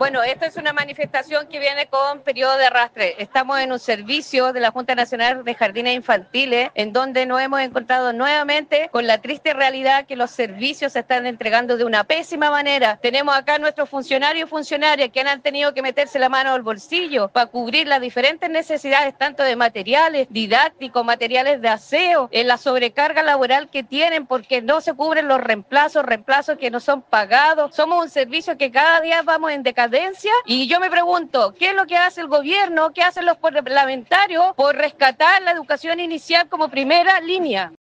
Bueno, esta es una manifestación que viene con periodo de arrastre. Estamos en un servicio de la Junta Nacional de Jardines Infantiles, en donde nos hemos encontrado nuevamente con la triste realidad que los servicios se están entregando de una pésima manera. Tenemos acá nuestros funcionarios y funcionarias que han tenido que meterse la mano al bolsillo para cubrir las diferentes necesidades, tanto de materiales didácticos, materiales de aseo, en la sobrecarga laboral que tienen porque no se cubren los reemplazos que no son pagados. Somos un servicio que cada día vamos en decadencia y yo me pregunto, ¿qué es lo que hace el gobierno? ¿Qué hacen los parlamentarios por rescatar la educación inicial como primera línea?